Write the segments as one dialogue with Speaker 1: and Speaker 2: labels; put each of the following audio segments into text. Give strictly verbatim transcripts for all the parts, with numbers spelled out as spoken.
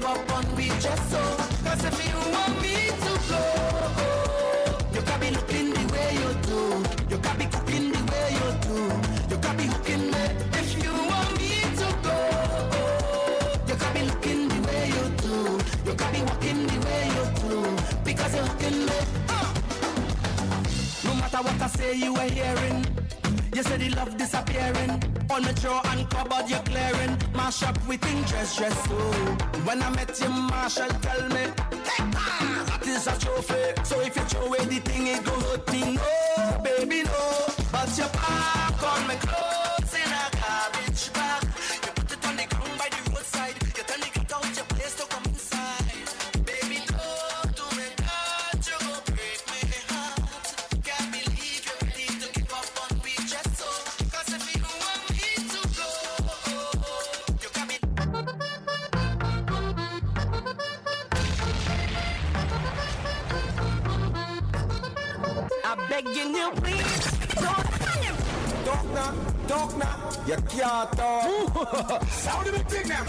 Speaker 1: up on we just so. Cause if you want me to go, you can be looking the way you do. You can be cooking the way you do. You can be hooking me. If you want me to go, you can be looking the way you do. You can be walking the way you do. Because you're hooking me. uh. No matter what I say, you are hearing. You say the love disappearing. On the drawer and cupboard you're clearing. Mash up with interest, dress so. When I met you, Marshall tell me, hey, ah, that is a trophy. So if you throw away the thing, it go hurt me. No, baby, no. But you pack on my clothes in a garbage bag. You put it on the ground by the roadside. You tell me get out your place to come inside. Baby, don't do it that. You go break my heart. Can't believe you're ready to give up on me just so. Cause if you want me to go, you can be. I beg you, new please. Don't
Speaker 2: Talk now, talk now. You can't talk. Sound of the thing now.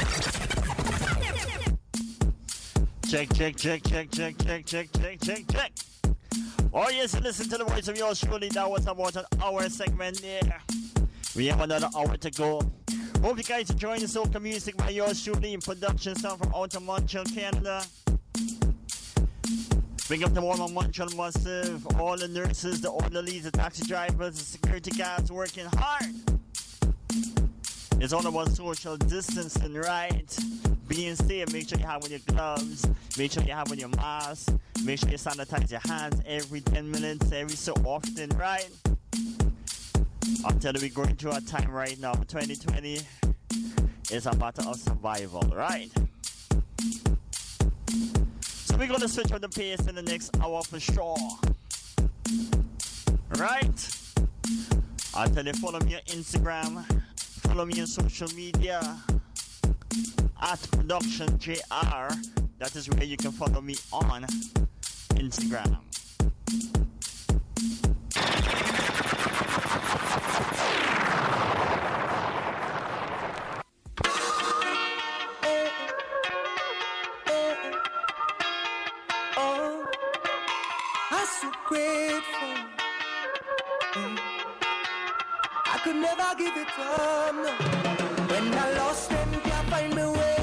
Speaker 3: Check, check, check, check, check, check, check, check, check, check. Oh yes, listen to the voice of yours truly. That was about an hour segment there. We have another hour to go. Hope you guys enjoying the soca music by yours truly in production sound from out of Montreal, Canada. Bring up the one on Montreal Massive, all the nurses, the orderlies, the taxi drivers, the security guards working hard. It's all about social distancing, right? Being safe, make sure you have on your gloves, make sure you have on your mask, make sure you sanitize your hands every ten minutes, every so often, right? I'm telling you, we're going through a time right now. twenty twenty is a matter of survival, right? So we're going to switch on the pace in the next hour for sure. Right? I'll tell you, follow me on Instagram, follow me on social media at Production J R. That is where you can follow me on Instagram.
Speaker 1: Grateful. Mm. I could never give it up, no. When I lost and can't find my way,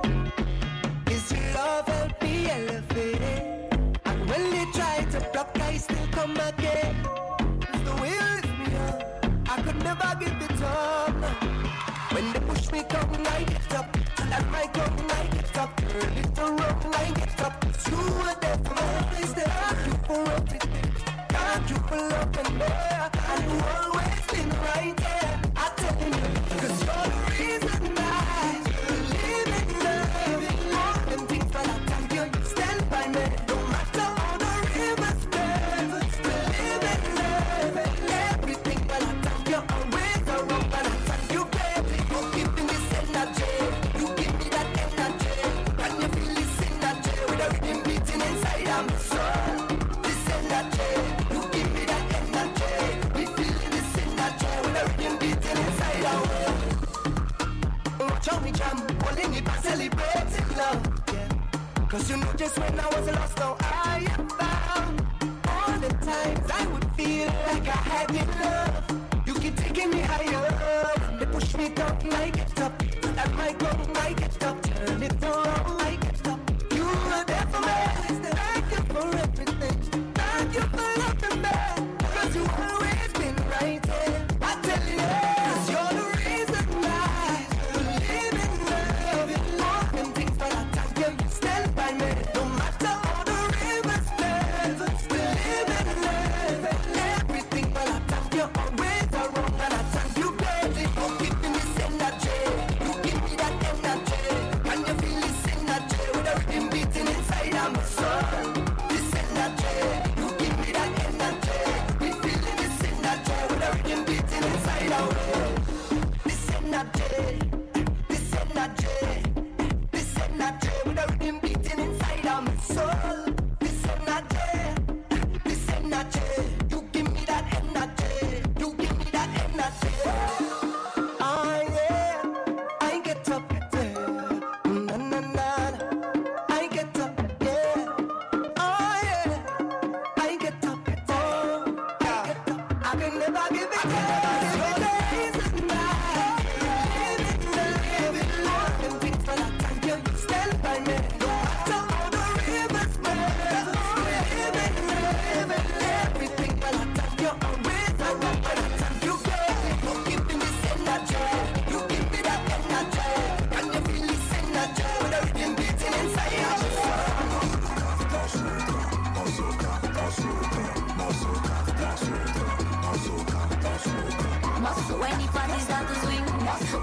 Speaker 1: His love helped me elevate. And when they try to block, I still come again. It's the way you lift me up. I could never give it up, no. When they push me, come, I get up. And I come, I get up. Turn it around, I get up. You were there for my place, there. Thank you for everything. Thank you for loving me. And you always been right there. I tell you, cause you're the reason I live in love. All them things that I thank you, you stand by me. No matter how the rivers turn, still live in love. Everything that I thank you, always around. And I thank you, baby. You give me this energy. You give me that energy. Can you feel this energy? With a rhythm beating inside of my soul. This energy. You give me that energy. We feeling this energy. With a rhythm beating inside our world. Watch how we jam, holding it and celebrating love. Yeah. Cause you know just when I was lost, now I am found. All the times I would feel like I had in love. You keep taking me higher. They push me down, I get up. At my go, I get up. Turn it around, I get up. You were there for me. Thank you for everything. Thank you for loving me. Cause you always been right there. I tell you, cause you're the reason why I live in love. All them things that I thank you, you stand by me. No matter how the rivers turn, still live in love. Everything that I thank you, always around. And I thank you, baby, for giving me this energy. You give me that energy. And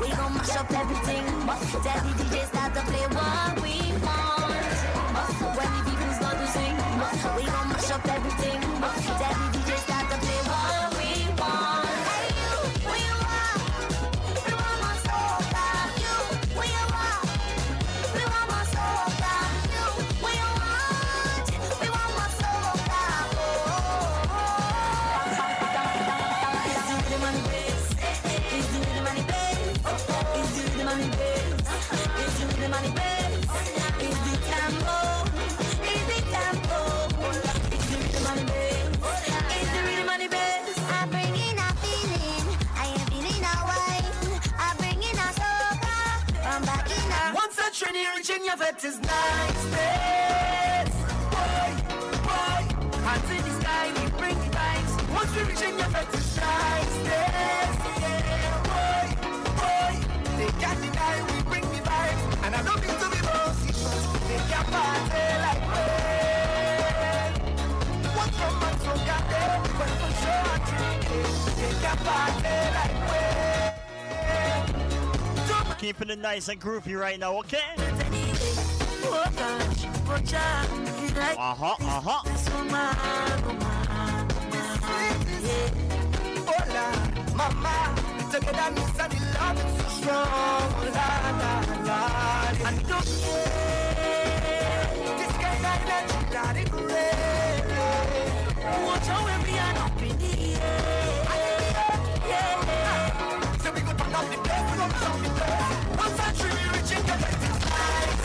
Speaker 4: We gon' mash up everything. Tell the D J start to play what we want. When the people start to sing, we gon' mash up everything. Tell the D J start to play what we want. Hey you, we want, we want my soca. You, we want, we want my soca. You, we want, we want my soca. Oh, oh, oh. Is the rhythm on the bass? Is the rhythm on the bass? Is the rhythm on the bass? Is the rhythm on the bass? Is the tempo? Is the tempo? Is the rhythm on the bass? Is the rhythm on the bass? I'm bringing a feeling. I am feeling a wine. I'm bringing a soca. I'm back in a.
Speaker 1: Once a Trini reaching your vet is nice, babe. Boy, boy, hands in the sky, we bring the vibes. Once we reaching your vet is nice, babe. Yeah, boy, boy, they can't deny we bring the vibes. And I don't mean to be bossy, but they can't party like we. One from man from Gade, but for sure I drink it. They can't party like we.
Speaker 3: Keeping it nice and groovy right now, okay?
Speaker 4: Oh gosh, oh Jah, feel like
Speaker 3: Uh-huh, uh-huh.
Speaker 4: this woman, woman, yeah.
Speaker 1: Hola, mama, together me say the love is so strong. La la la, and don't yeah. This kind of energy, that it great.
Speaker 4: Watch how we are up in the air, yeah.
Speaker 1: So we go turn up the place, we go turn up the place. Once I truly reach it, get it nice,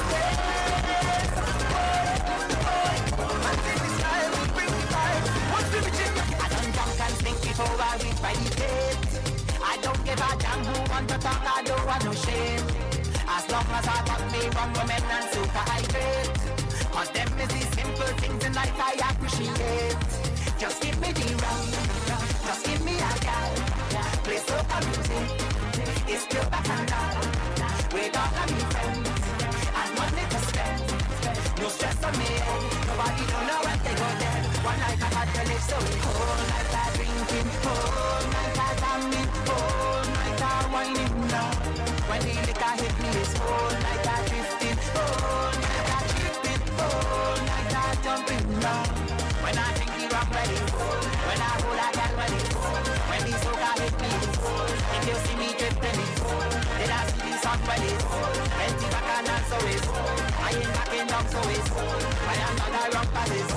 Speaker 1: yes. Boy, boy, hands in the sky, we bring the vibe. Once we reach it,
Speaker 5: I don't jump and think before I reach by the gate. I don't give a damn who want to talk, I don't want no shame. As long as I got me wrong women and super high grade. Cause them is the simple things in life I appreciate. Just give me the run, just give me a guy. Play soca music, it's pure back and down. With all of me friends, and money to spend. No stress on me head, nobody don't know when they go there. One night I had to live so whole night I drinking, whole night I jamming, whole night I whining now. When the liquor hit me, it's whole night I drifting, whole night I tripping, whole night I jumping now. When I drink the rum ready, when I hold a gal ready, when the soca hit me, if you see me dripping it, then I see the sun ready. Plenty back and dance always, I ain't backing down so it's, I am not a rock basis.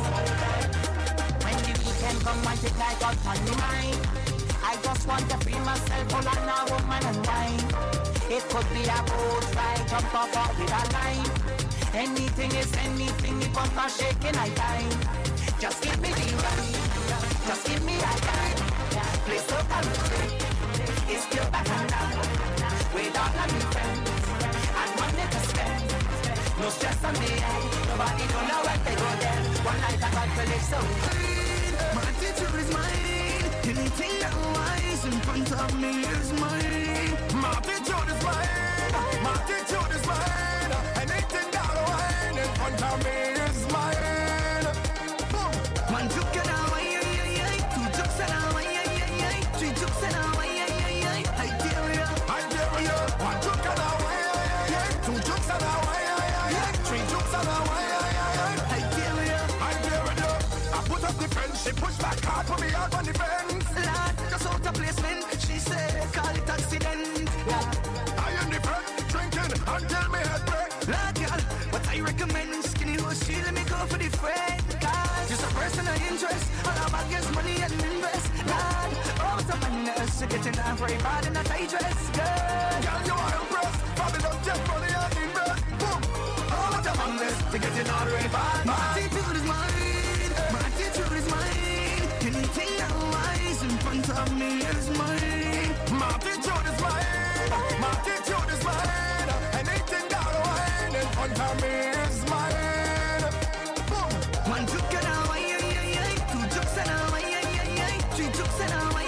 Speaker 5: When the weekend come, I take like out on the mind. I just want to free myself, full on a woman and wine. It could be a boat ride, jump off or with a line. Anything is anything, if I'm not shaking, I time. Just give me the run, just give me a time. Play soca music, it's pure back and down. With all of me friends, and money to spend. No stress on me head, nobody don't know where they go there. One night I got to live so clean.
Speaker 1: my attitude is mine. Anything that lies in front of me is mine. My attitude is mine. My attitude is mine. Anything that lies in front of me is mine. Boom. One took it away, two took it away, three took it away, I dare ya, I dare ya. One took it away, two took it away, three took it away, I dare ya, I dare ya. I put up the fence, she push back hard, put me out on the fence. Lad, just out of placement, she said, call it accident. Yeah. I am the friend, drinking until me head break. Lad, girl, but I recommend skinny horse, she let me go for the friend. Cause just a personal interest, all about gets money and invest. Lad, oh, it's a madness, to get in there very bad in a tight dress. Girl, girl, you are impressed, probably don't get money and invest. Boom, oh, what a madness, to get in there very bad. My attitude is mine, my attitude is mine. Anything that lies in front of me is mine. My attitude is mine. My attitude is mine. Anything that lies in front of me is mine. Boom. One took it away, two took it away, three took it away,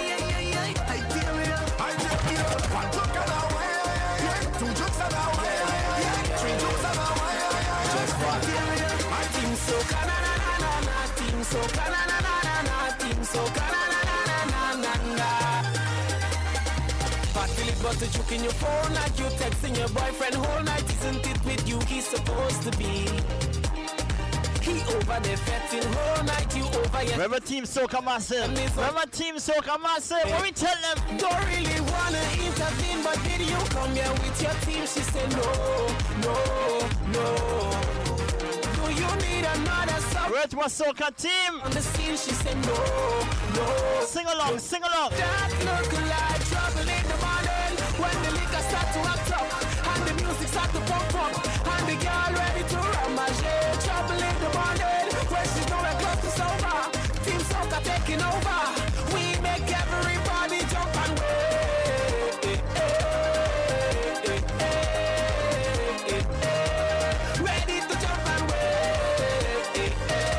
Speaker 1: I dare ya, I dare ya. One took it away, two took it away, three took it away, just one. I think so, na na na na na, think so, na na na na na, think so, na na na na na na na. But
Speaker 5: it but to choke in your phone like you texting your boyfriend whole night. Isn't it with you he's supposed to be? He over there fetting whole night, you over here.
Speaker 3: Remember Team Soca Massive? Remember Team Soca Massive? What we tell them?
Speaker 5: Don't really wanna intervene, but did you come here with your team? She said no, no, no. Do you need another song?
Speaker 3: Where's my Soca team?
Speaker 5: On the scene, she said no, no.
Speaker 3: Sing along, sing along.
Speaker 5: That look like trouble in the morning when the liquor start to act up and the music start to pump up and the girl ready to ramage. Trouble in the morning when she's nowhere close to sober. Team Soca taking over. We make everybody jump and wait. Ready to jump and wait.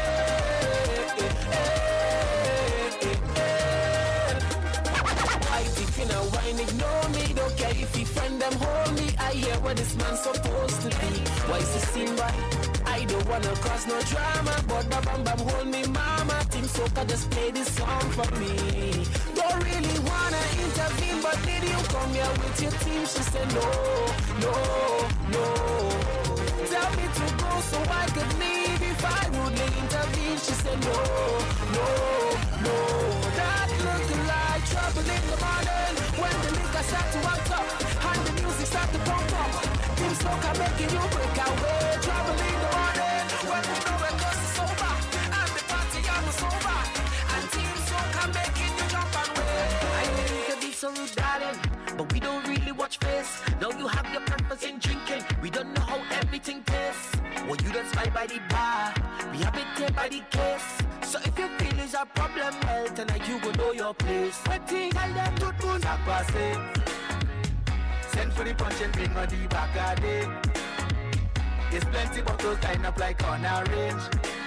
Speaker 5: Why if you know wine ignore me? Don't care if he friend them hold me. I hear what this man's supposed to be. Why is the scene right? I don't wanna cause no drama, but the bam bam hold me mama. Team Soca just play this song for me. Don't really wanna intervene, but did you come here with your team? She said no, no, no. Tell me to go so I could leave if I would intervene. She said no, no, no. That look like trouble in the morning when the liquor start to act up and the music start to pump up. Team Soca making you break away. Trouble in the morning when you know it goes sober and the party is over. And Team Soca making you jump and wait. I know you can be so rude, darling, but we don't really watch face. Now you have your purpose in drinking. We don't know how everything tastes. Well, you don't spy by the bar. We have it here by the case. So if you feel is a problem, well, tonight you go know your place. Waiting, tell them to do not pass it. Send for the punch and bring on the back of it. There's plenty bottles lined up like on a range.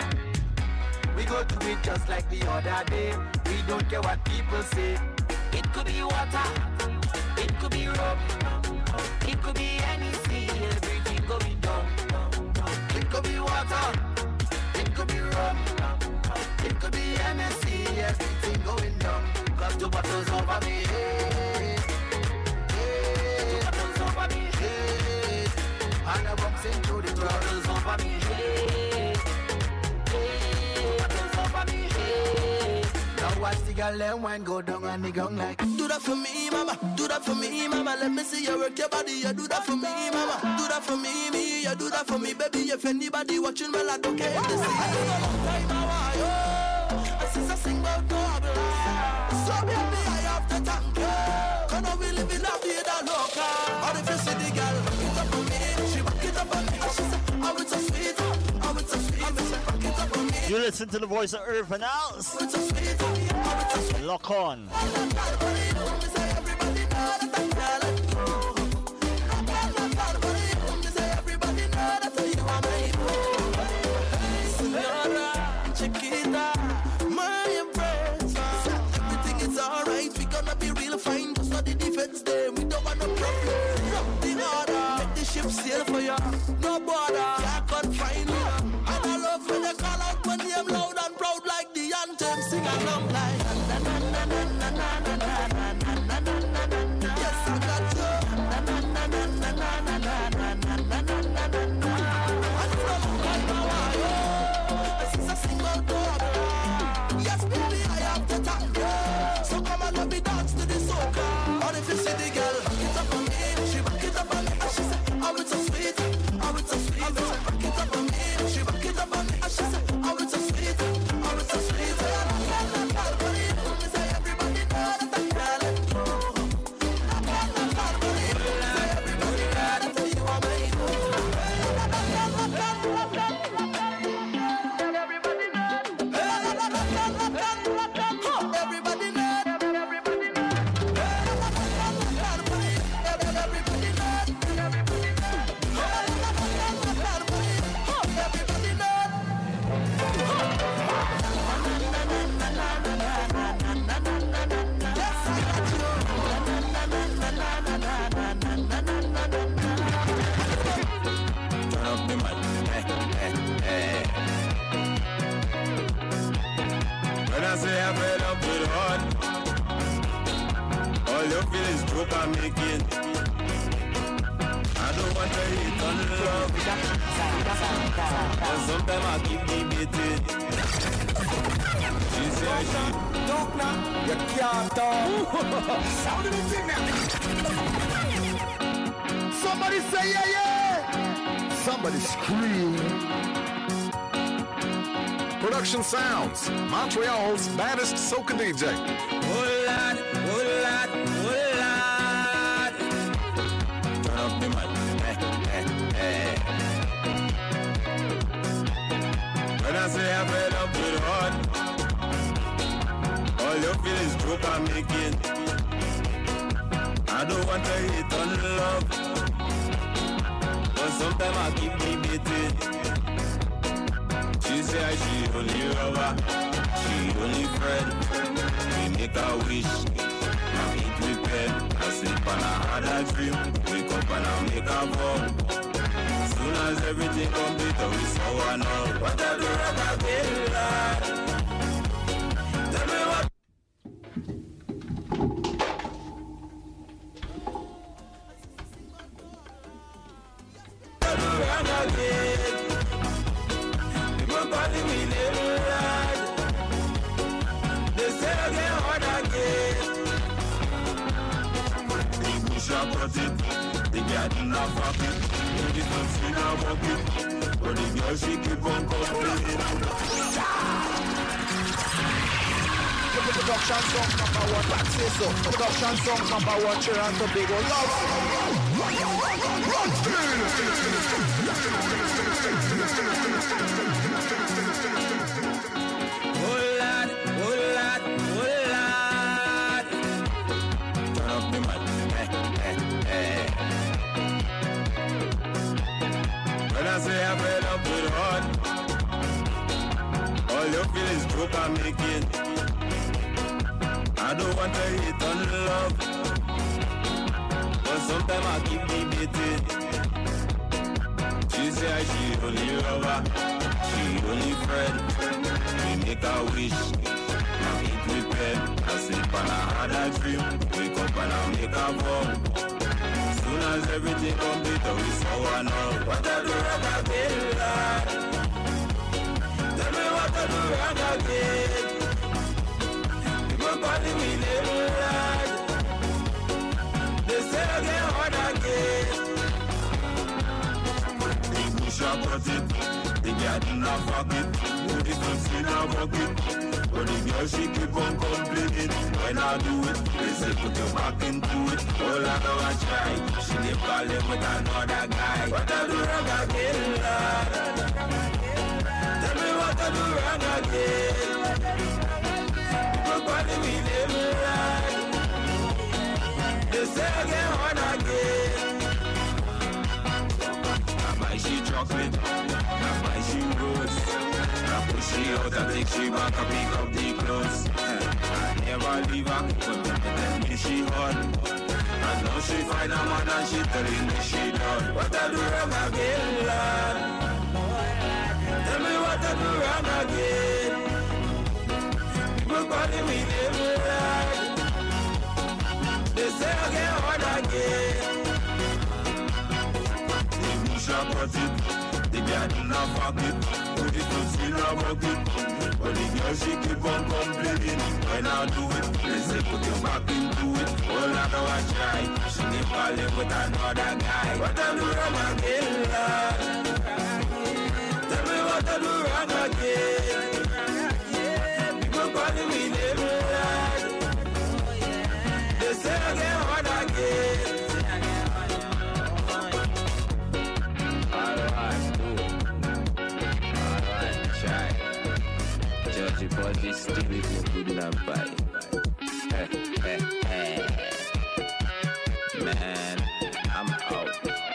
Speaker 5: We go do it just like the other day. We don't care what people say. It could be water, it could be rum, it could be anything, everything going down. It could be water, it could be rum, it could be anything, everything going down. Cause two bottles over me, hey, hey, two bottles over me, hey, and I bumps into the bottles over me, hey, hey, bottles over me, hey. Now watch the girl them wine go down and the gong like.
Speaker 1: Do that for me, mama. Do that for me, mama. Let me see you work your body. You do that for me, mama. Do that for me, me. You do that for me, baby. If anybody watching, well, I don't care if they see. I don't know long time now, yo. I see a sing about trouble. So baby, I have to thank you. Cause now we live in a vida loca. And if you see the girl, back it up for me. She back it up for me. And she said, oh, it's so sweet. Oh, it's so sweet. And she back it up for me.
Speaker 3: You listen to the voice of Urban House.
Speaker 1: Oh, it's so sweet. Oh, it's so sweet.
Speaker 3: Lock on.
Speaker 1: Sail for ya, no border, I can't find me. And I love when they call out when I'm loud and proud like the anthem, sing along like na na na na na na na na na na na na. Yes, I got you. Na na na na na na na na na na na na na. And you don't look like my wife. This is a single door. Yes, baby, I have to thank you. So come on, let me dance to the soca. And if you see the girl, back it up on me, she back it up on me, and she said. Oh, it's so sweet, oh, it's so sweet. Oh, back it up on me, she back it up on me, and she said, oh, it's so sweet, oh, it's so sweet. Everybody know that I can't let go. Everybody know that you are my hero. Everybody know. Everybody know.
Speaker 6: I keep debating. She said she
Speaker 2: Don't knock, you can't talk. Sound of the thing now. Somebody say yeah, yeah. Somebody scream.
Speaker 7: Production Sounds, Montreal's baddest soca D J.
Speaker 6: oh lad, oh lad, oh lad. Turn up the mic, eh, eh, eh. When I say I'm fed up with heart, all you feel is joke I'm making. I don't want to hate on love, but sometimes I keep debating. She say she only lover, she only friend. We make a wish, now eat with pen. I sleep and I had a dream, wake up and I make a vow. Soon as everything complete, we saw and all. What I do wrong again, lad? Tell me what. What I do wrong again? People calling me little lad. They say again, hard again. The bush are cut it, the garden are fuck it. The folks in a bucket, but the girl she keep on complaining.
Speaker 2: Production song number one, back say so. Production song number one, Toronto Big Ol' Love.
Speaker 6: Oh lad, oh lad, oh lad. Turn up the mic, eh, eh, eh. When I say I'm fed up with heart, all you feel is joke I'm making. I don't want to hate on love, but sometimes I keep debating. She say she only lover, she only friend. We make a wish, now eat with pen. I sleep and I had a dream, wake up and I make a vow. Soon as everything complete, we saw and all. What I do wrong again, lad? Tell me what I do wrong again. People calling me little lad. They say again, hard again. The bush are cut it, the garden are fuck it. Put the folks in a bucket, but the girl she keep on complaining. When I do it, they say put your back into it. All I know I try, she dey calling with another guy. What I do wrong again, lad? Tell me what I do wrong again. People calling me little lad. They say again, hard again. I buy she chocolate, I buy she rose. I push she out, I take she back, I pick up the clothes. I never leave her, but tell me she hot. And now she find a man and she telling me she done. What I do wrong again, lad? Tell me what I do wrong again. People calling me little lad. They say again, hard again. The bush are cut it, the garden are fuck it. Put the folks in a bucket, but the girl she keep on complaining. When I do it, they say put your back into it. All I know I try, she dey calling with another guy. What I do wrong again, lad? Tell me what I do wrong again. People calling me little lad. They say again, hard again. Alright, cool. Alright, try. Judge your body still with me good enough body. Eh, eh, eh. Man, I'm out.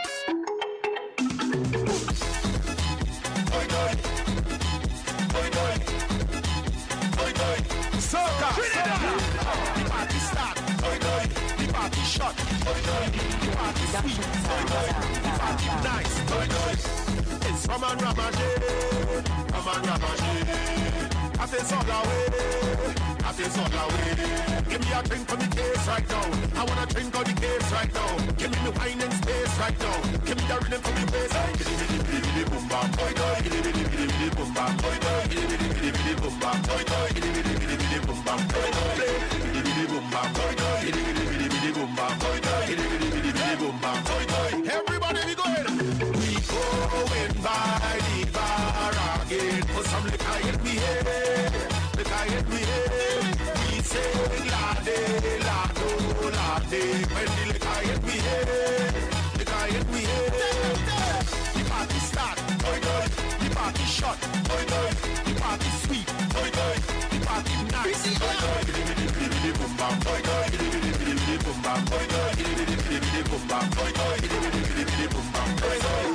Speaker 2: Boy, boy. Boy, boy. Boy, boy. Soca, Trinidad. The party start. Boy, boy. The party shot. Boy, boy. The party sweet. Boy, boy. The party nice. Boy, boy. It's Roman Ramage. Roman Ramage. I say soca way. I say soca way. Give me a drink for the case right now. I wanna drink on the case right now. Give me the wine and space right now. Give me the rhythm for the bass. Giddy, giddy, giddy, giddy, boom, bam. Boy, boy. Giddy, giddy, giddy, giddy, boom. boom bam, boy boy, bidi bidi bidi bidi boom bam, boy boy, bidi bidi bidi bidi boom bam, boy boy, bidi bidi boom bam, boy boy, bidi bidi bidi bidi boom bam, boy boy, bidi bidi bidi bidi boom bam, boy boy. Everybody be going. We going by the bar again for some liquor in me head, liquor in me head. We say lade, lado, lade, when the liquor in me head, liquor in me head. The party start, boy boy, the party shot, boy boy, the party sweet, boy boy, the party nice, boy boy, bidi bidi bidi bidi boom bam, boy boy, bidi bidi bidi bidi boom bam, boy boy, bidi bidi bidi bidi boom bam, boy boy, bidi bidi bidi bidi boom bam, boy boy.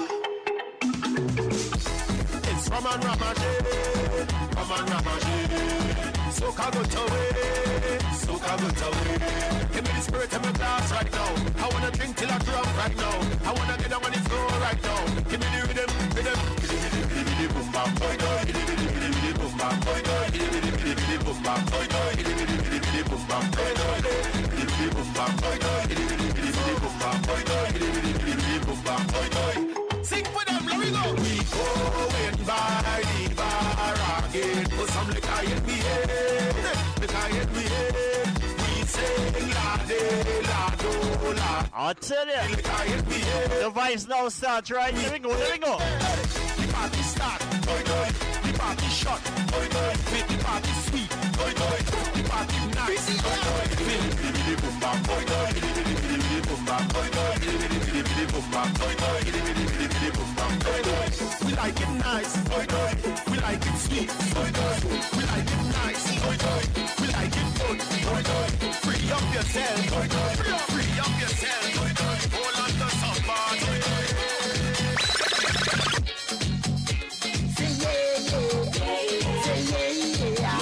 Speaker 2: It's Raman Ramaje, Raman Ramaje. Soca go to it, soca go to it. Give me the spirit in my glass right now. I wanna drink till I drunk right now. I wanna get down on the floor right now. Give me the rhythm, rhythm. Bidi bidi bidi bidi boom bam, boy boy. Bidi bidi bidi bidi boom bam, boy boy. Bidi bidi bidi bidi boom bam, boy boy. Bidi bidi bidi bidi boom bam, boy boy. Bidi bidi boom bam, boy boy. Bidi bidi bidi bidi boom bam, boy boy. Bidi bidi bidi bidi boom bam, boy boy. Sing for them, let me go. We going by the bar again for some liquor in me head, liquor in me head. We sing lade, lado, lade.
Speaker 3: I'll tell you,
Speaker 2: Liquor in me head.
Speaker 3: the vibes now start, right? Here we go, here we go.
Speaker 2: The party start, boy boy. The party shot, boy boy. Make the party sweet, boy boy. The party nice, boy boy. Bidi bidi bidi boom bam, boy boy. Bidi bidi bidi bidi boom bam, boy boy. Bidi bidi bidi bidi boom bam, boy boy. Bidi bidi bidi bidi boom bam, boy boy. We like it nice, boy boy. We like it sweet, boy boy. We like it nice, boy boy. We like it good, boy boy. Free up yourself, boy boy. Free up yourself, boy boy. Hold on to somebody.
Speaker 8: Say yeah, yeah. Say yeah,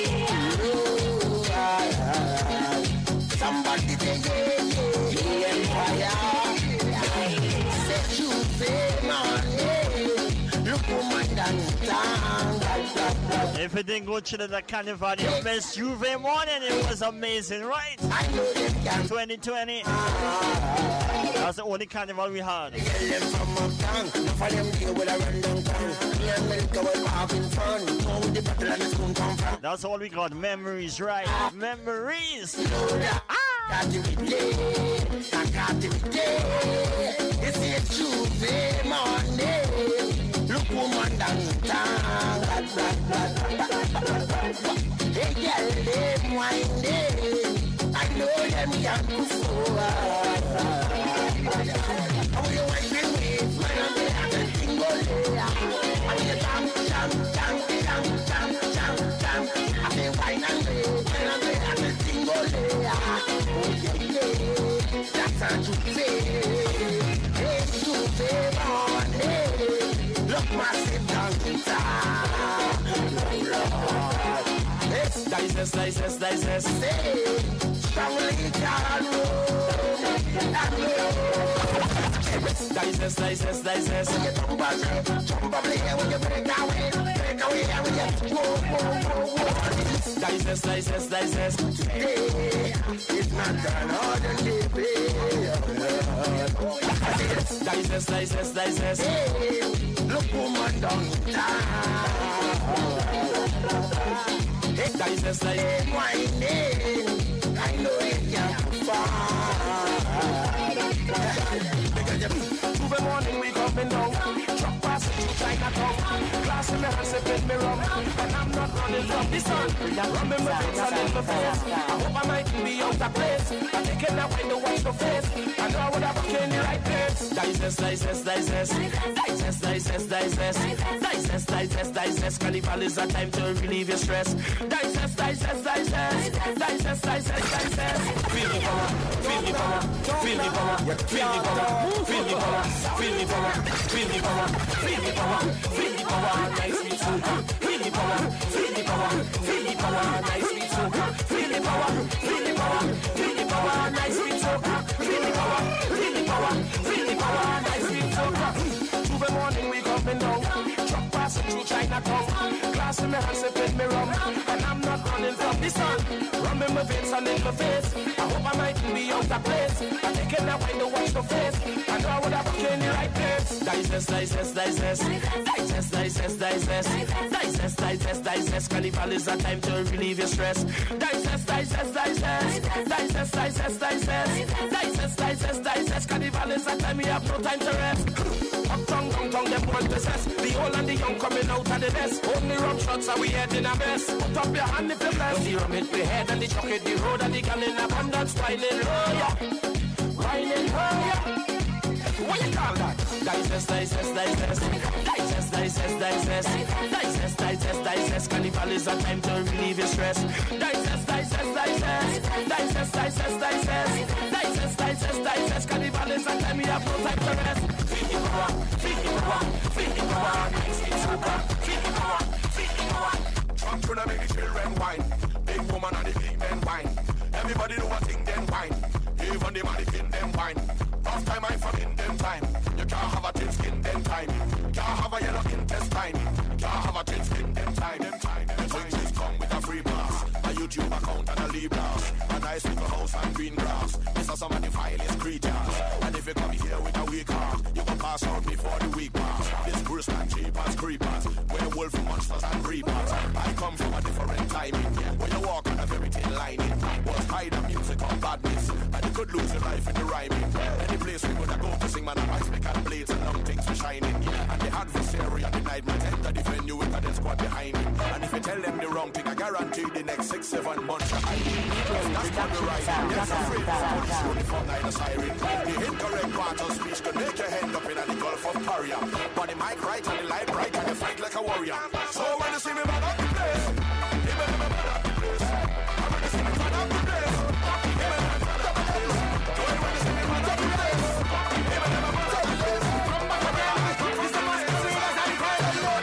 Speaker 8: yeah. Somebody say yeah, yeah. The Empire. Say you say man, look woman down.
Speaker 3: If it didn't go to the carnival, you missed Juve morning. It was amazing, right?
Speaker 8: I know them can.
Speaker 3: twenty twenty. That's the only carnival we had.
Speaker 8: Get them from uptown. No for them deal with a random town. Me and Milka were having fun. Know the battle and the spoon come from.
Speaker 3: That's all we got. Memories, right? Memories.
Speaker 8: Got to be day. I got to be day. It's a Tuesday morning. Look woman downtown. Hey girl, them whining. I know them can perform. How you whining with man? I'm the other thing go there. I'm the jam, jam, jam, jam, jam, jam, jam. I'm the whining with man. I'm the other thing go there. Oh yeah, yeah. That's how you say. Hey, you say morning. Look massive downtown.
Speaker 2: Dices, dices, dices.
Speaker 8: Strongly down
Speaker 2: Dices, dices, dices.
Speaker 8: When you jump up, jump up there. When you break away, break away. When you whoa, whoa, whoa, whoa.
Speaker 2: Dices, dices, dices.
Speaker 8: Today it's not an ordinary day.
Speaker 2: Dices, dices, dices.
Speaker 8: Hey, look woman downtown. Hey,
Speaker 2: dices, dices.
Speaker 8: whining. I know it can fall.
Speaker 2: Tuesday morning we coming down. Truck passing through Chinatown. Glass in my hand, sipping me rum. And I'm not running from the sun. Rum in my face and in my face. I hope I might be out of place. I think I find the wash the face. I know I would have a in the right place. Dices, dices, dices. Dices, dices, dices. Dices, dices, dices. Carnival is a time to relieve your stress. Dices, dices, dices. Dices, dices, dices. Feel the power, feel the power, feel the power, feel the power, feel the power, feel the power, feel the power, feel the power, feel the power, nice sweet soca. Feel the power, feel the power, feel the power, nice sweet soca. Feel the power, feel the power, feel the power, nice sweet soca. Feel the power, feel the power, feel the power, nice sweet soca. Tuesday morning we coming down. Truck passing through Chinatown. Glass in my hand, sipping me rum. And I'm not running from the sun. Rum in my veins and in my face. I hope I might be out of place. I think
Speaker 9: can I find the watch the face? I know I would have put you in the right place. Digest, digest, digest. Digest, digest, digest. Digest, digest, digest. Carnival is a time to relieve your stress. Digest, digest, digest. Digest, digest, digest. Digest, digest, digest. Carnival is a time we have no time to rest. Up, tongue, tongue, tongue, them one possess. The old and the young coming out of the nest. Only rum shots are we head in a mess. Put up your hand if you're blessed. The rum hit the head and the chuck hit the road and the gun in abundance. Whining, oh yeah. Whining, oh yeah. What you call that? Digest, digest, digest. Digest, digest, digest. Digest, digest, digest. Carnival is a time to relieve your stress. Digest, digest, digest. Digest, digest, digest. Digest, digest, digest. Carnival is a time we have no time to rest. Feed the power, feed the power, feed the power. Next it's super. Feed the power, feed the power. Trump tryna make the children whine. Big woman and the big men whine. Everybody do a thing then whine. Even the mannequin them whine. Last time I from in them time. You can't have a thin skin them time. Can't have a yellow intestine. Can't have a thin skin them time. Them time. The twinges come with a free blast. A YouTube account and a lead blast. A nice little house and green grass. This are some of the vilest creatures. And if you come here with a weak heart, you can pass out before the week pass. This burst and cheapers, creepers. Werewolf monsters and reapers. I come from a different timing. When you walk on a very thin lining. Was hide the music of badness. And you could lose your life in the rhyming. Any place we would go to sing, man, and ice pick and blades and long things for shining. And the adversary and the night might enter the venue with a dead squad behind him. And if you tell them the wrong thing, I guarantee the next six, seven months you're hiding. That's not the right thing. Yes, afraid for police uniform, neither siren. The incorrect part of speech could make your head up in the Gulf of Paria. But the mic right and the light bright and you fight like a warrior. So when you see me man up the place, you better me man up the place. And when you see me man up the place, you better me man up the place. So when you see me man up the place, you better me man up the place. From back of the house, it's the masquerade as I cry alone.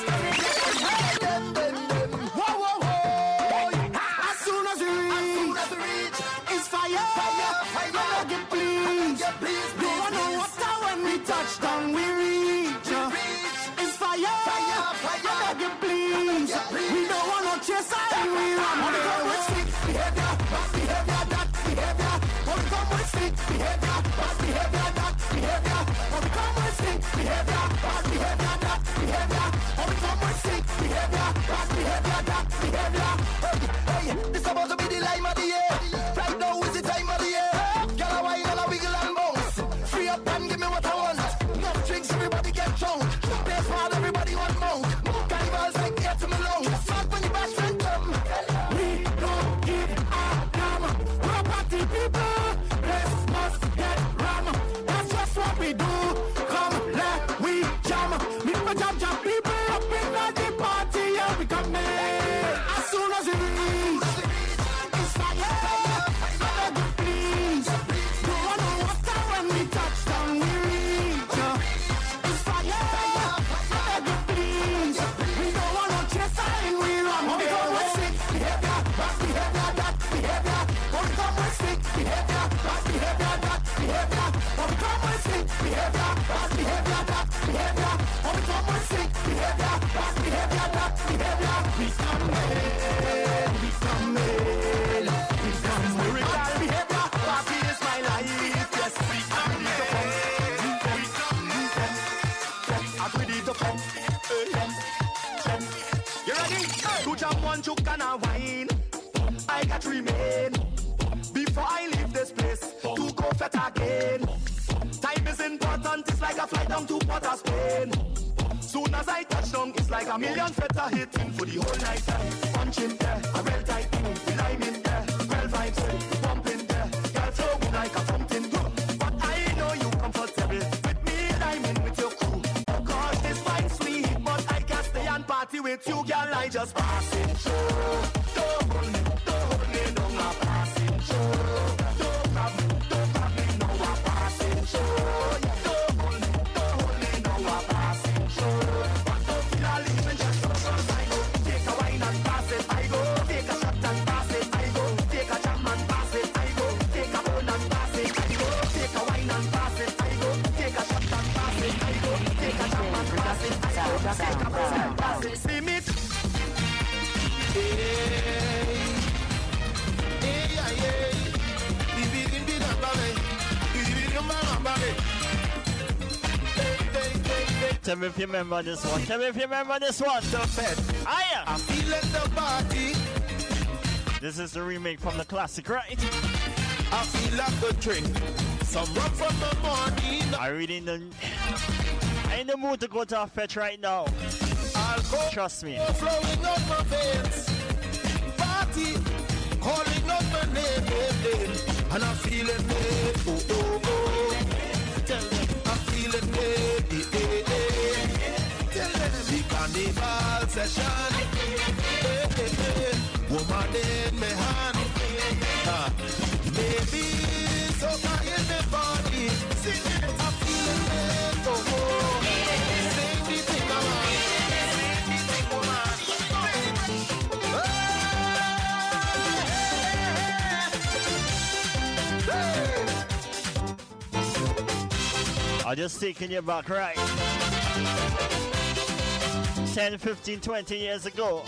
Speaker 9: Them, them, them. Whoa, whoa, whoa. As soon as we reach, it's fire, fire, fire. Beg you please, please, please. Don't know water when we touch down, we reach. It's fire, fire, fire. Beg you please. We don't want no chase, we run. We come with sick behavior, bad behavior, that behavior. We come with sick behavior, bad behavior, that behavior. We come with sick behavior, bad behavior, that behavior. We come with sick behavior, bad behavior, that behavior. Hey, hey, this supposed to be the lime of the year. Right now is the time of the year. Get a wine and a wiggle and bounce. Free up and give me what I want. Enough drinks, everybody get drunk. Play smart, everybody want more. Carnival's like air to me lungs. Fuck when the best friend come. We don't give a damn. We're party people. This must get ram. That's just what we do. Come, let we jam. Meet my jam jam people up in the party. Yeah, we come in. As soon as we reach, it's fire. Beg you please. Don't want no water when we touch down. We reach. It's fire. Beg you please. We don't want no chase and we run. We come with sick behavior, bad behavior, that behavior. We come with sick behavior, bad behavior, that behavior. We come with sick behavior, bad behavior, that behavior. We come with sick behavior, bad behavior, that behavior. We come in, we come in, we come in. Bad behavior, party is my life. Yes, we come in, we come in. I'm ready to come. You ready? To jump one chook and a wine. I got to remain before I leave this place to go fet again. Time is important, it's like a flight down to Port of Spain. Soon as I touch down, it's like a million feta hitting for the whole night. Punch in there, a real tight thing, we lime in there, well vibes, pump in there, girl flow like a fountain. But I know you comfortable with me liming with your crew. Of course this wine sweet, but I can't stay and party with you, girl. I just passing through. Don't hold me, don't hold me, no, I'm passing through. Don't grab me, don't grab me, no, I'm passing through. Don't hold me, don't hold me, no, I'm passing through. But don't feel I leaving just so close I go. Take a wine and pass it, I go. Take a shot and pass it, I go. Take a jam and pass it, I go. Take a bone and pass it, I go. Take a wine and pass it, I go. Take a shot and pass it, I go. Take a jam and pass it, I go. Take a bone and pass it. See me. Hey, hey, hey, hey.
Speaker 3: Tell me if you remember this one. Tell me if you remember this one. Aya!
Speaker 2: I'm feeling the body.
Speaker 3: This is the remake from the classic, right?
Speaker 2: I feel like a drink. Some rum from the morning.
Speaker 3: I really in the I in the mood to go to a fetch right now.
Speaker 2: Alcohol
Speaker 3: Trust me.
Speaker 2: flowing up my veins. Party calling up my name, name, name. And I'm feeling it. Oh, oh, oh. I'm feeling it. Eh, eh, eh. Tell them the carnival session. Eh, eh, eh. Woman in my hand. Ah. Baby, so high in the body. Sing it. I'm feeling it. Oh, oh. Sing the thing around. Sing the thing around.
Speaker 3: I'm just taking you back, right? ten, fifteen, twenty years ago.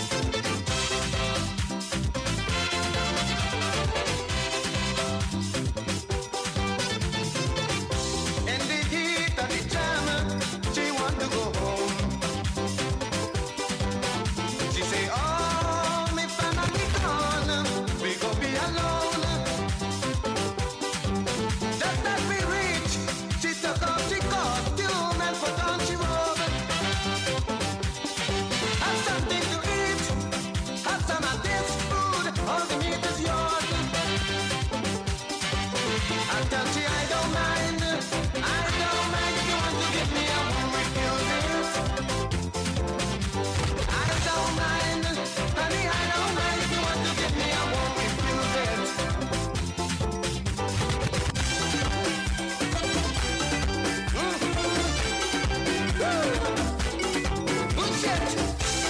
Speaker 2: In the heat of the jam, she want to go home. She say, oh, me family gone, we go be alone. Just as we reach, she took off she costume and put on she robe. Have something to eat, have some of this food, all the meat is yours. I tell she I don't mind, I don't mind if you want to give me, I won't refuse it. I don't mind, honey, I don't mind if you want to give me, I won't refuse it. Good shit.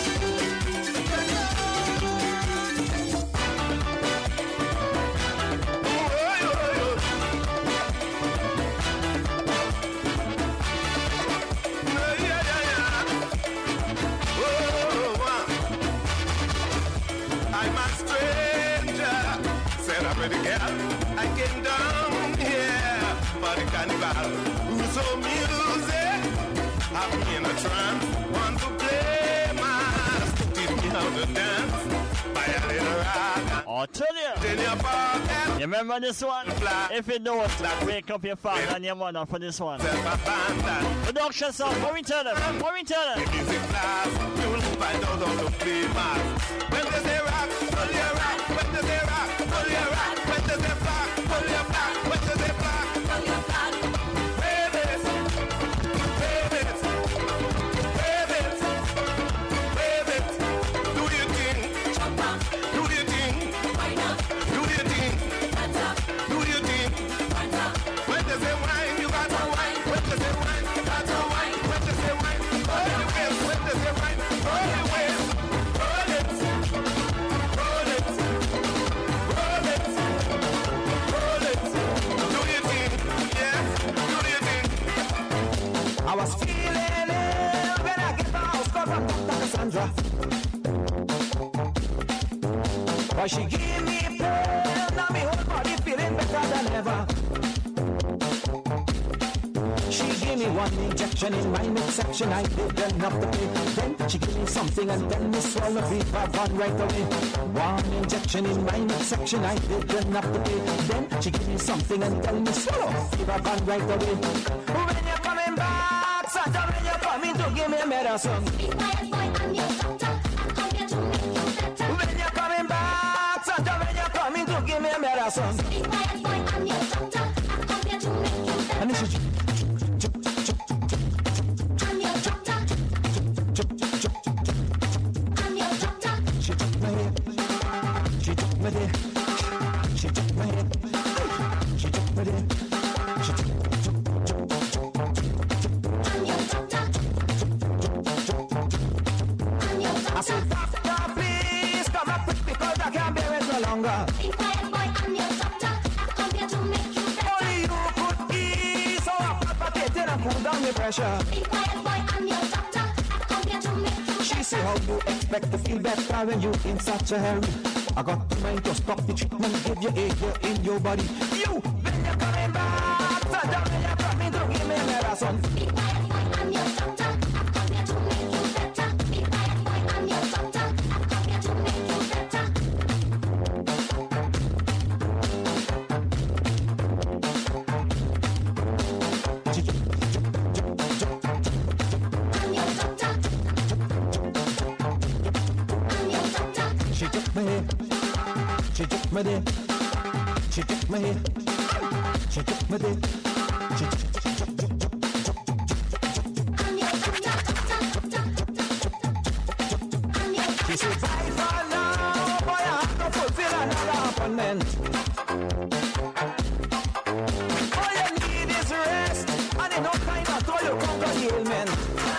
Speaker 2: I'm a stranger, said I'm ready, girl. I came down here for the carnival. Who's so music? Have me in a trance. Want to play my teach me how to dance. By a little rock.
Speaker 3: I'll tell you.
Speaker 2: In your pocket.
Speaker 3: You remember this one?
Speaker 2: Fly.
Speaker 3: If you don't, wake up your father and your mother for this one.
Speaker 2: Self-abandoned.
Speaker 3: Production song, what we tell them? What we tell them?
Speaker 2: Music class, you'll find out how to play math. When they say rock, pull your rock. When they say rock, pull your rock. When they say black, pull your black. When they say black, pull your black. Wave it, wave it, wave it, wave it. Do your thing, do your thing, do your thing, do your thing. When they say wine, you got to wine. When they say wine, you got to wine. When they say wine, roll your waist. When they say wine, roll your waist. Roll it, roll it, roll it, roll it. Do your thing, yes, do your thing.
Speaker 8: I was feeling ill when I get the house call from Doctor Cassandra. Why she give me pain, now me whole body feeling better than ever. She gave me one injection in my midsection, I did enough to pay. Then she gave me something and then me swallow fever gone right away. One injection in my midsection, I did enough to pay. Then she gave me something and then me swallow fever gone right away. When you're coming back, Santa, when you're coming to give me a medicine.
Speaker 4: Be quiet, boy, I'm your doctor. I'm here to make you better.
Speaker 8: When you're coming back, Santa, when you're coming to give me a medicine.
Speaker 4: Be quiet, boy, I'm your doctor. I'm here to make you better.
Speaker 8: And this is
Speaker 4: I'm your doctor. I'm your doctor.
Speaker 8: she took my head, she took my head, she took my head, she took my head, she took
Speaker 4: I'm your doctor. I'm your
Speaker 8: I
Speaker 4: doctor.
Speaker 8: said, doctor, please come up quick because I can't bear it no longer.
Speaker 4: Be quiet, boy, I'm your doctor. I'm here to make you better.
Speaker 8: Only you could ease our palpitating and cool down the pressure.
Speaker 4: Be quiet, boy, I'm your doctor. I'm here to make you
Speaker 8: She
Speaker 4: better.
Speaker 8: say, how you expect to feel better when you in such a hurry? I got to mind to stop the treatment, give you air in your body. You, when you're coming back, Santa, when you're coming to give me medicine.
Speaker 4: Be quiet, boy, I'm your doctor.
Speaker 10: She took me there. She took me here. She took me there. She took She said, bye for now, boy, I have to fulfill another appointment. All you need is rest, and enough time at all you conquer the ailment.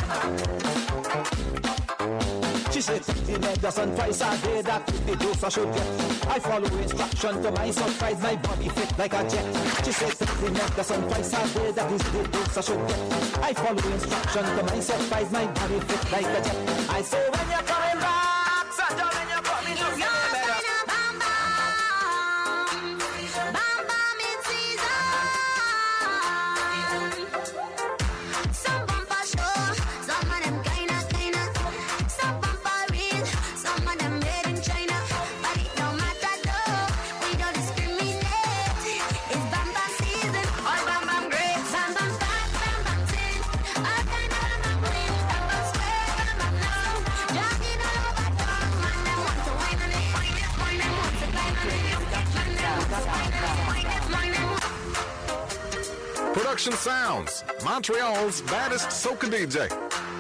Speaker 10: She said, the medicine twice a day, that the dose I should get. I follow instruction to my surprise, my body fit like a jet. She said, the medicine twice a day, that is the dose I should get. I follow instruction to my surprise, my body fit like a jet. I say, when you're coming back, Santa, when you're coming, you get better.
Speaker 7: Production Sounds, Montreal's baddest soca D J.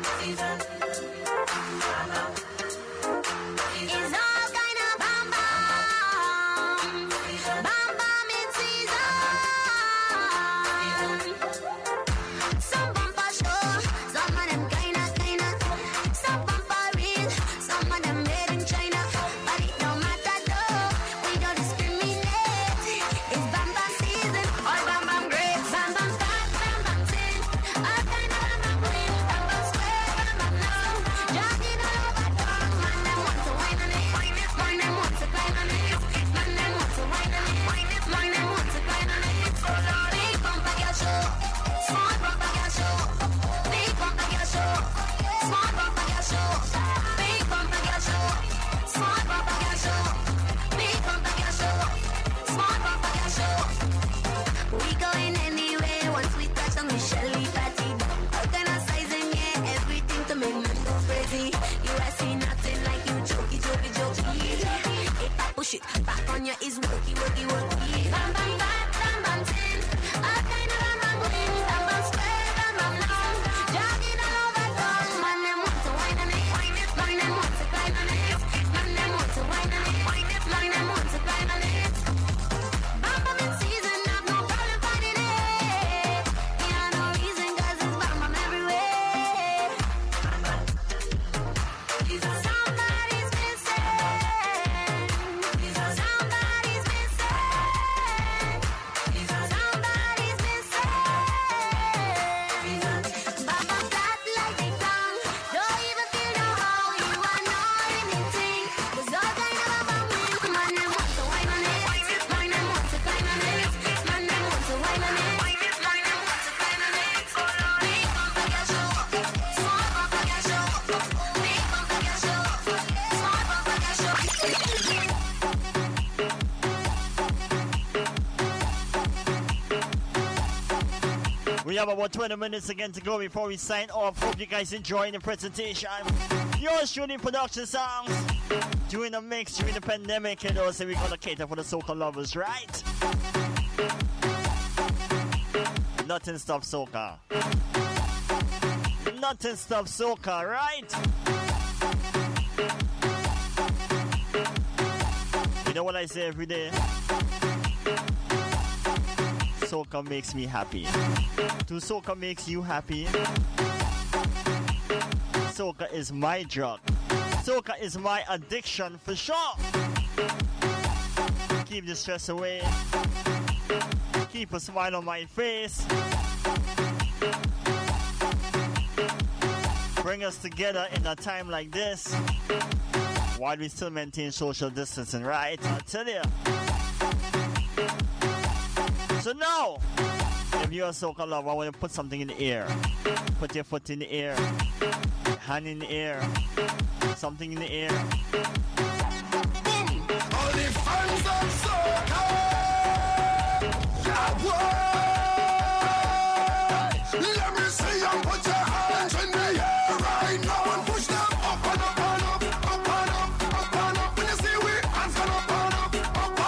Speaker 3: We have about twenty minutes again to go before we sign off. Hope you guys enjoying the presentation. Yours truly, Production Sounds. Doing a mix during the pandemic, and also we're gonna cater for the soca lovers, right? Nothing stops soca. Nothing stops soca, right? You know what I say every day? Soca makes me happy. Do soca makes you happy? Soca is my drug. Soca is my addiction for sure. Keep the stress away. Keep a smile on my face. Bring us together in a time like this while we still maintain social distancing, right? I tell you. So now, if you're a soca lover, I want you to put something in the air. Put your foot in the air, hand in the air, something in the air.
Speaker 2: All the fans of soca, let me see you put your hands in the air right now and push them up and up and up, up and up, up and up. When you see we hands gonna up and up, up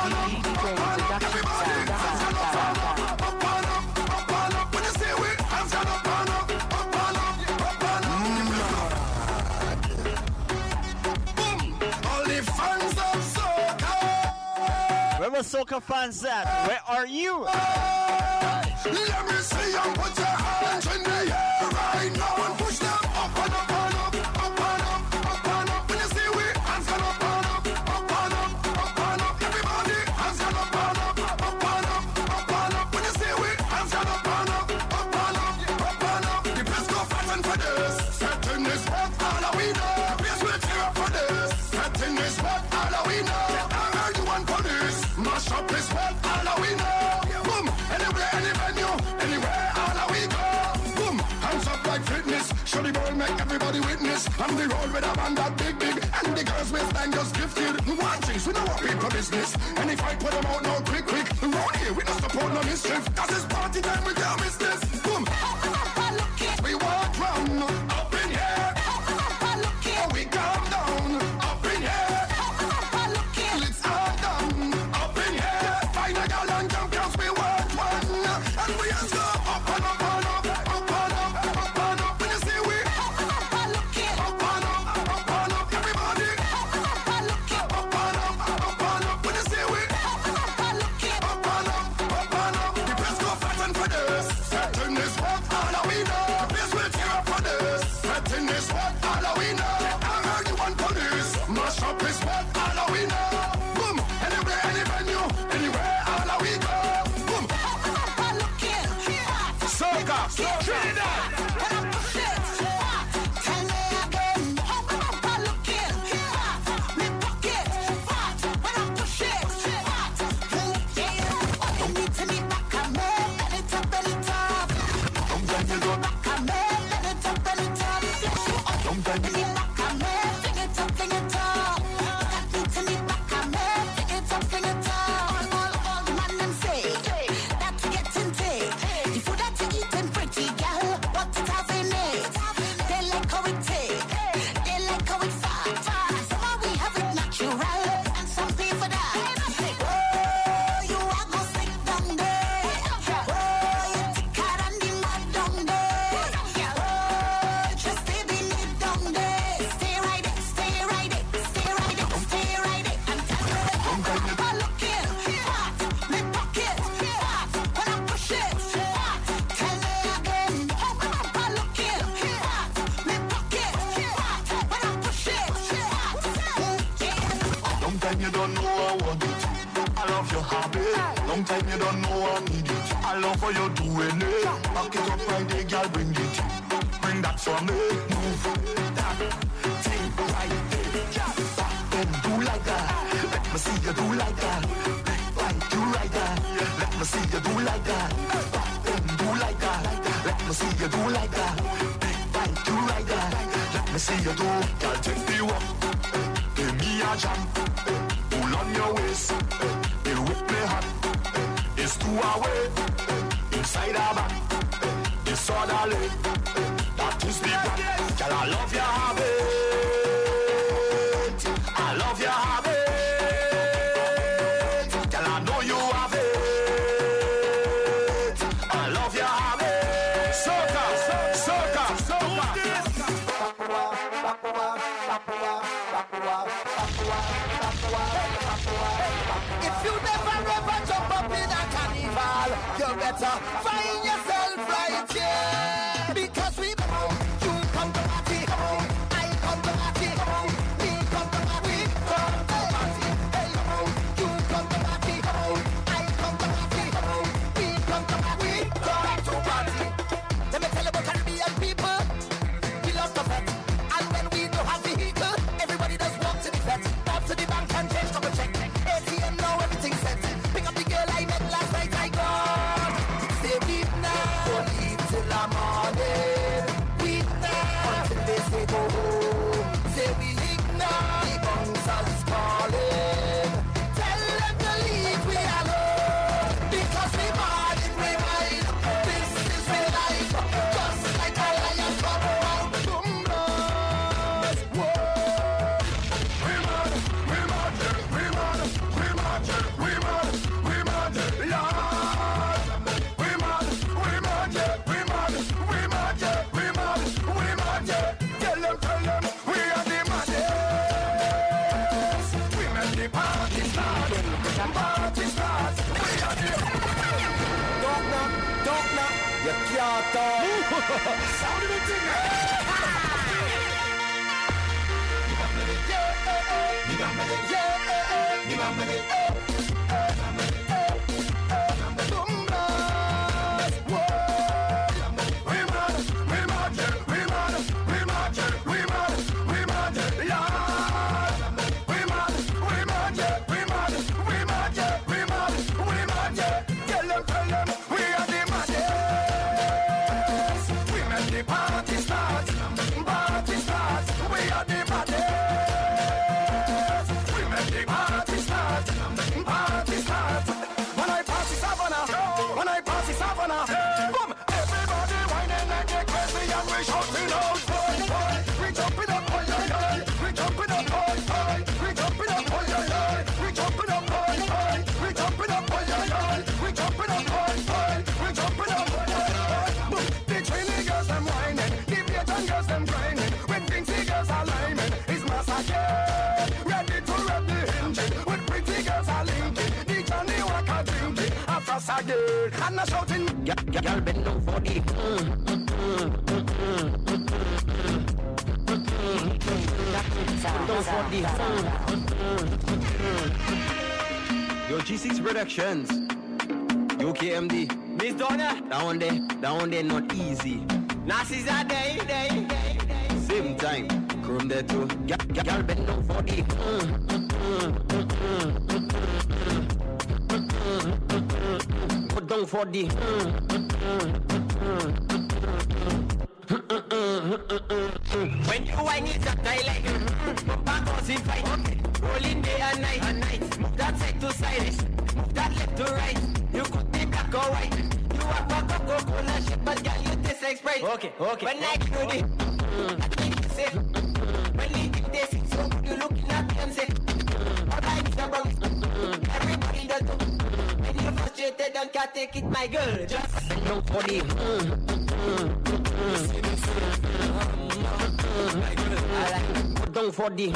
Speaker 3: the soca fans at? Where are you?
Speaker 2: Let me see you put your hands in the air right now and push them up and up and up, up and up, up and up. When you see we hands gonna up and up, up and up, up and up. Everybody hands gonna up and up, up and up, up and up. When you see we hands gonna up and up, up and up, up and up. The place go fighting for this. Setting this what all we know. The place will tear up for this. Setting this what all we know. I heard you want police. Mash up this what all we know. Boom, anywhere, any venue, anywhere, all we go. Boom, hands up like fitness. Show the ball, make everybody witness. And we roll with a band that big, big. And the girls waistline just gifted. One things, we know what people business. And if I put them out now, quick, quick. Round here, we don't support no mischief. Cause it's party time, we can't miss this. Boom, we walk round, up in here. Oh, we calm down, up in here. Let's all down, up in here. Find a girl and jump, cause we want one. And we hands go up and up and up, up and up, up and up. When you see we up and up, up and up, everybody up and up, up and up. When you see we up and up, up and up. The place go fighting for this. Setting this what all we know. The place will tear up for this. Setting this what all we know. I heard you want police. Mash up is what all we know. Boom, anywhere, any venue, anywhere, all we go. Boom.
Speaker 9: Soca, Trinidad.
Speaker 8: Tell me again, how am I looking? Me pocket, fat, when I push it, yeah. You need to be back on me, let it up, let it up. You go back on me, let it up, let it up. You need back on me, fling it up, fling it up. You need to be back on me, fling it up, fling it up. All, all, all the man them say that to get into the food that you eating pretty girl, what it have in it. They like how it tastes, they like how it fat. Some of we have it natural, and some pay for that. Oh, you are gonna stick down there. Oh, you thicker than the mud down there. Oh, just stay beneath down there. Stay right there, stay right there, stay right there, stay right there. And tell me that I'm looking fat, me pocket fat, when I push it fat. Tell me again, I'm looking fat, me pocket fat, when I push it fat.
Speaker 2: Long time you don't know I want it. I love your habit. Long time you don't know I need it. I love how you're doing it. Back it up right there, girl, bring it. Bring that for me. Move that thing right there. Back then, do like that. Let me see you do like that. Big like you right there. Let me see you do like that. Back then, do like that. Let me see you do like that. Big like you right there. Let me see you do. Girl, take the walk. Give me a jam. Pull on your waist. You whip me hot. It's two away. Inside our back. It's orderly. That is the plan. Girl, I love your habit. I love your habit. Girl, I know you have it. I love your habit.
Speaker 9: Soca, soca, soca.
Speaker 8: If you never ever jump up in a carnival, you better find yourself right here. Because we come, you come to party, I come to party, we come to party, we come to party. Hey, you come to party, I come to party, we come to party, we come to party. Let me tell you about Caribbean people, we love the fete. And when we don't have vehicle, everybody does walk to the fete. Up to the bank and change couple check. A T M now everything's set. Pick up the girl I met last night, I gone. Say midnight.
Speaker 2: Sound of the thing. Party starts, party starts, we are the baddest. We make the party start, party start. When I pass the savannah, when I pass the savannah, boom, everybody whining and get crazy and we shouting out, boy, boy. We jumping up, boy, boy, we jumping up, boy, boy. We jumping up, boy, boy, we jumping up, boy, boy. We jumping up, boy, boy, we jumping up, boy, boy. We jumping up, boy, boy. Boom, the trainee girls them whining, the Vietnam girls them grinding, with Vincy girls are liming, it's massacre. Ready to rub the engine, with pretty girls are linking, the Johnny Walker drinking, a fast again, and a shouting, y'all bend down for the
Speaker 11: Yo, G six Productions, U K M D, Miss Donna, down there, down there not easy. Nazis are day, day, day, day. Same time, Chrome there too. Y'all bend down for the Put down for the
Speaker 5: When you whine it up, I like Bumper goes in fight. Rolling day and night, and night. Move that side to side, move that left to right. You could be black or white. You have a Coca-Cola shit, but girl, you taste like Sprite.
Speaker 11: Okay, okay.
Speaker 5: When I do it, I think you say. When you think they see so good, you looking at me and say, all right, it's wrong. Everybody does it. When you're frustrated and can't take it, my girl, just bend down for the
Speaker 11: Put down for the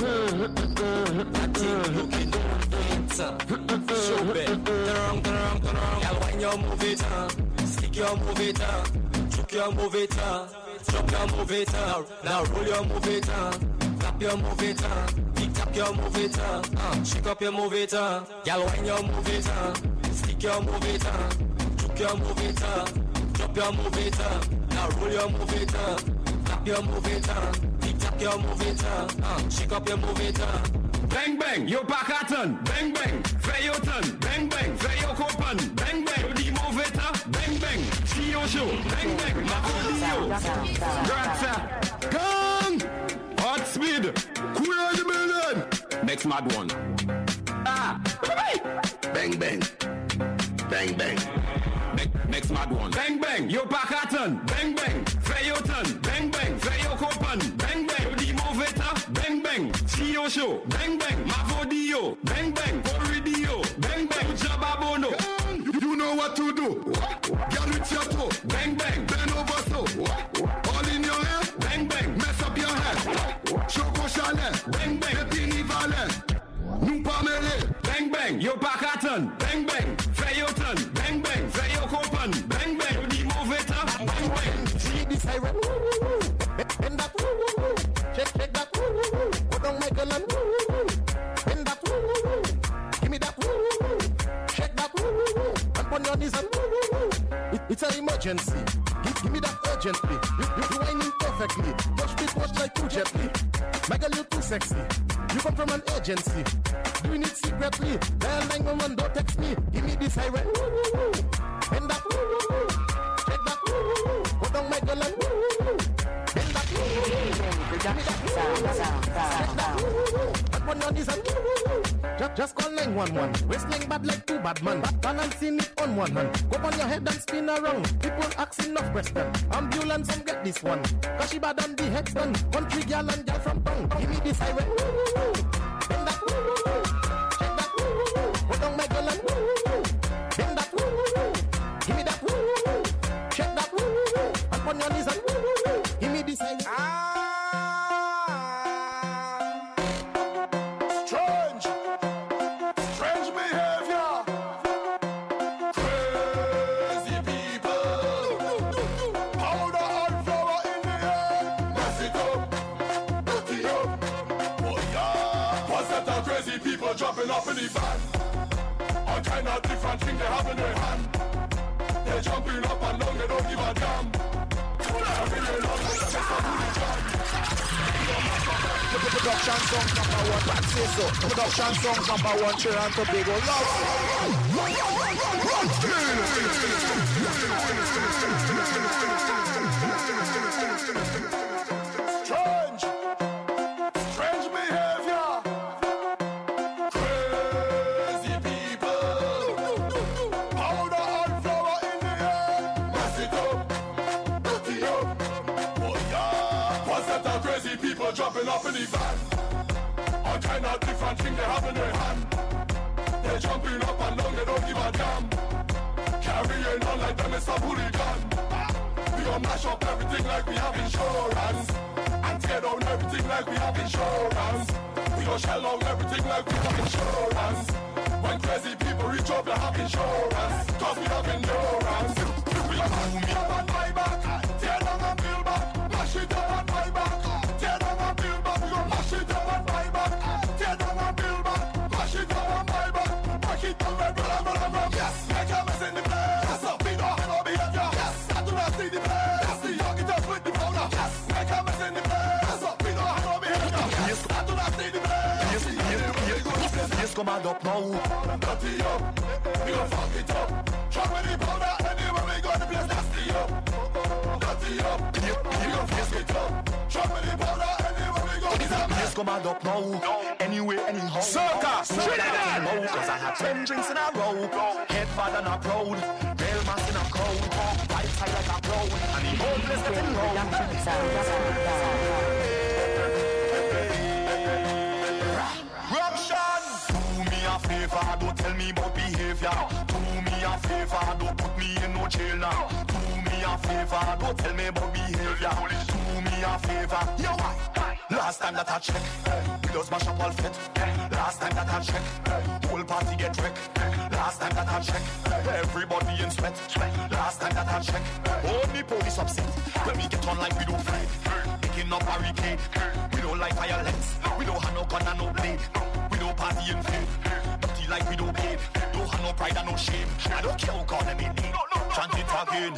Speaker 9: looking show bit. Turn around, turn around, turn around. Y'all wind your move it, uh. Stick your move it, uh. Juke your move it, uh. Drop your move it, uh. Now roll your move it, uh. Tap your move it, uh. Tick tap your move it, uh. uh. Shake up your move it, uh. Y'all wind your move it, uh. Stick your move it, uh. Juke your move it, uh. Drop your move it, uh. Now roll your move it, uh. Tap your move it, uh. Tick tap your move it, uh. uh. Shake up your move it, uh.
Speaker 6: Bang bang, yo Pakaton, bang bang, Feyoton, bang bang, Feyokopan, bang bang, di Moveta, bang bang, Chio Show, bang bang, Makodio, Gratza, Gang, Hot Speed, Cool on the building, next mad one. Ah, bang bang, bang bang. Next mad one. Bang bang, yo Pakaton, bang bang, Feyoton, bang bang, Feyokopan, bang bang, di Moveta, bang bang, Chio Show, bang bang, Mavodio, bang bang, Corridio, bang bang, Jababono. You know what to do. Garut Chateau, bang bang, bend over so. All in your hair, bang bang, mess up your head. Choco Chalet, bang bang, Pepini Valet. Nous pas mêlés, bang bang, yo Pakaton, bang bang, Feyoton, bang bang, Feyokopan, bang bang, di Moveta, bang bang.
Speaker 8: See this siren, bend that, shake, shake that, go down my girl and bend that, give me that, shake that, and on your knees and it, it's an emergency. Give, give me that urgently. You, you, you whining perfectly. Touch me, touch like too gently. My girl, you're too sexy. You come from an agency, doing it secretly. Dial nine one one, don't text me. Give me this siren. Bend that, shake that, go down my girl and bend that. Give me that, shake that, and on your knees and just, just call nine one one. Wrestling bad like two bad man. Balancing it on one hand. Go on your head and spin around. People asking enough questions. Ambulance and get this one. Cause she bad on the headstand. Country girl and girl from town. Give me this siren. Bend that, shake that, go down my girl and bend that, give me that, shake that, and on your knees and give me this siren.
Speaker 2: Strange, strange behavior. Crazy people. Powder and people jumping up in the van. All kind of different things they have in their hand. They're jumping up and down, they don't give a damn.
Speaker 12: The production song number one, back say so. The production song number one, Trinidad and Tobago. Love.
Speaker 2: Strange, strange behavior. Crazy people. Powder and flour in the air. Mess it up, put it up. Oh yeah. What's that? The crazy people jumping up in the van. All kind of different things they have in their hand. They're jumping up and down, they don't give a damn. Carrying on like them is a hooligan. We gon' mash up everything like we have insurance. And tear down everything like we have insurance. We gon' shell down everything like we have insurance. When crazy people reach up, they have insurance. Cause we have endurance. We gon' mash it up and buy back. Tear down and build back. Mash it up and buy back. Tear down and build back. We gon' mash it up and buy back. Tear down and build back. Mash it up and buy back. Mash it up and run, run, run, run. Yes, make a mess in the place. That's up, we don't have no behavior. Yes, I do not see the place. That's the young just with the powder. Yes, make a mess in the place. That's up, we don't have no behavior. Yes, I do not see the place. Yes, yes, command up now. Dirty up, we gon' fuck it up. Drop with the powder anywhere we go, the place nasty up. Dirty up, we gon' fuck it up. Drop with the powder anywhere we go.
Speaker 12: Yes, command up now. Anyway, anyhow.
Speaker 2: Circus,
Speaker 12: Trinidad. Cause I had ten drinks in a row. Head bad and a proud. Real mass in a crowd. Right side like a cloud. And the whole place getting round. Corruption. Do me a favor, don't tell me about behavior. Do me a favor, don't put me in no jail now. Do me a favor, don't tell me about behavior. Do me a favor, yo why? Last time that I check, we just mash up all fit. Last time that I check, whole party get wrecked. Last time that I check, everybody in sweat. Last time that I check, only police upset. When we get on like we don't fight, picking up barricade. We don't like violence, we don't have no gun and no blade. We don't party in faith, dirty like we don't pay. Don't have no pride and no shame. I don't care who call them in name. Chant it again.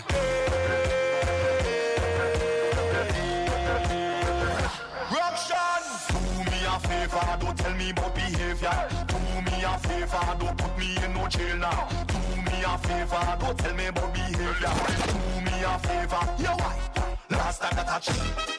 Speaker 12: Corruption. Do me a favor, don't tell me about behavior. Do me a favor, don't put me in no jail now. Do me a favor, don't tell me about behavior. Do me a favor, yo why? Last time that I checked.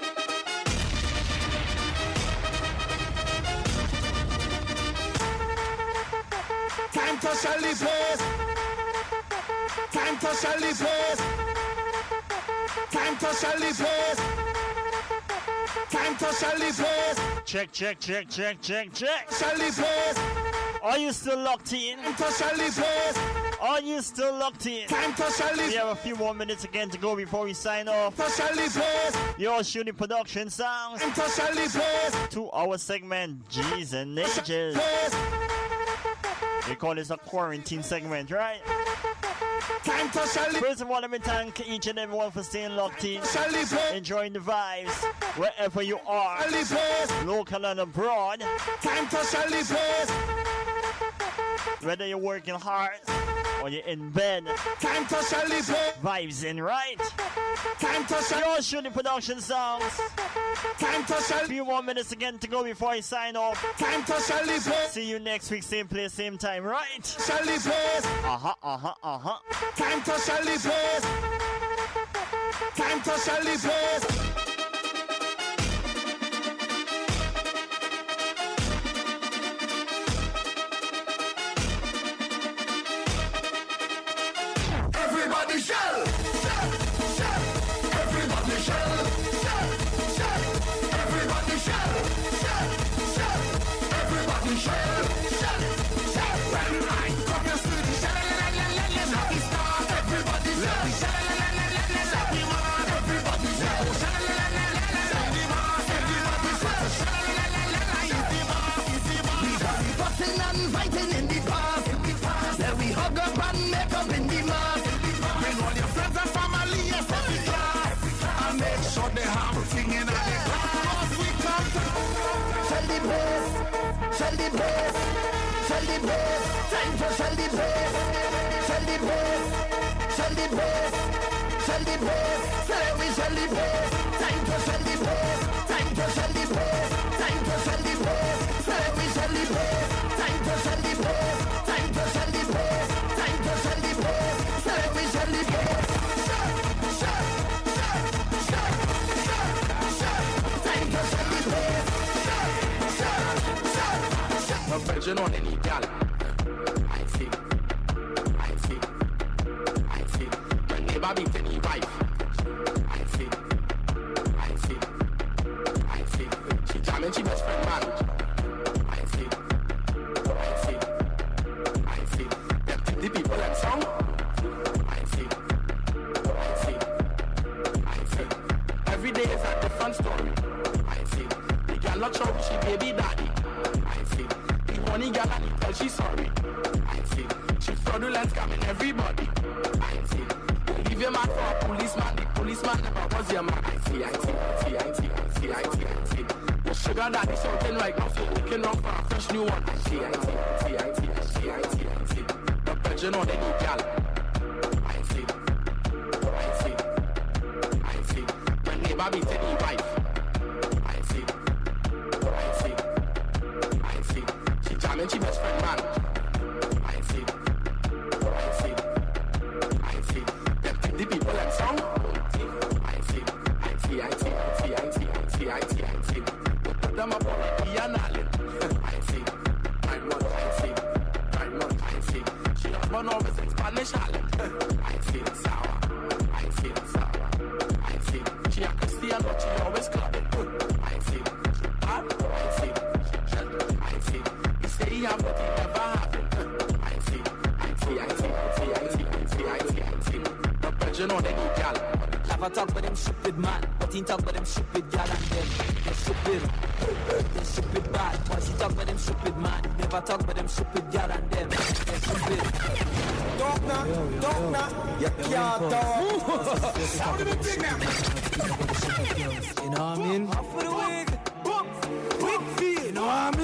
Speaker 12: Time to shell the place. Time to shell the place. Time to shell the place. Time to shell the place.
Speaker 3: Check, check, check, check, check, check.
Speaker 12: Shell the place.
Speaker 3: Are you still locked in?
Speaker 12: Time to shell the place.
Speaker 3: Are you still locked in?
Speaker 12: Time to shell the.
Speaker 3: We have a few more minutes again to go before we sign off.
Speaker 12: To shell the place.
Speaker 3: You're shooting production sounds.
Speaker 12: Time to shell the place.
Speaker 3: To our segment, G's and Ages. We call this a quarantine segment, right?
Speaker 12: Time to shell the.
Speaker 3: First of all, let me thank each and everyone for staying locked in, enjoying the vibes wherever you are, local and abroad.
Speaker 12: Time to shell the place.
Speaker 3: Whether you're working hard or you're in bed,
Speaker 12: time to shell the place.
Speaker 3: Vibes in, right?
Speaker 12: Time to shell.
Speaker 3: You're shooting production songs.
Speaker 12: Time to shell.
Speaker 3: Few more minutes again to go before I sign off.
Speaker 12: Time to shell the place.
Speaker 3: See you next week, same place, same time, right?
Speaker 12: Shell the place.
Speaker 3: Uh huh, uh huh, uh huh.
Speaker 12: Time to shell the place. Time to shell the place.
Speaker 2: Everybody shell, shell, shell. Everybody shell, shell, shell. Everybody shell, shell, shell. Everybody shell, shell, shell. When I come, you see the shell, la la la la la. Happy start, everybody shell, shell, la la la la la. Happy man, everybody shell, shell, la la la la la. Happy man, everybody shell, shell, la la la la la. Easy man, easy man. We got the boxing and fighting in the past, in the past. Then we hug up and make up in the mask. Bring all your friends and family, yes, every class. And make sure they have everything in the class. We come to shell the place,
Speaker 8: shell the place, shell the place. Time to shell the place, shell the place, shell the place, shell the place. Say we shell the place. Time to shell the place, time to shell the place, time to shell the place. Say we shell the place. Time to shell the place, time to shell the place, time to shell the place. Say we shell the place. Shell, shell, shell, shell, shell, shell. Time to shell the place. Shell, shell, shell, shell.
Speaker 9: No pressure on any gal. I see, I see, I see. My neighbor beat any wife. I see, I see, I see. She jamming she best friend man. I see, I see, I see. Them think the people them song. I see, I see, I see. Every day is a different story. I see. The girl not sure she baby daddy. I see. The money girl and he tell she sorry. I see. She fraudulent scamming everybody. I see. Leave your man for a policeman. The policeman never was your man. I see, I see, I see, I see, I see, I see, I see. The sugar daddy something right now, so we can run for a fresh new one. I see, I see, I see, I see, I see, I see, I see. The pressure on any gal. I see, I see, I see. My neighbor beat any wife. I see, I see, I see. She jamming she best friend man. I see, I see, I see. Them think the people them song. I see, I see, I see, I see, I see, I see, I see, I see. Put them up on the piano. I see, I much, I see, I much, I see. She has one always in Spanish island. I see it sour, I see it sour, I see. She a Christian but she always clubbing. I see, she bad, I see, she gentle, I see. He say he have but he never have it. I see, I see, I see, I see, I see, I see, I see, I see. The pressure on any gal.
Speaker 10: Never talk with them stupid man, but he talk with them stupid gal and them. They're stupid, they're stupid bad. Boys, he talk with them stupid man. Never talk with them stupid gal and them. They're stupid.
Speaker 8: Don't knock, don't knock, you can't talk. Sound of the thing now.
Speaker 10: You know what I mean?
Speaker 8: Off for the wig, wig feel.
Speaker 10: You know what I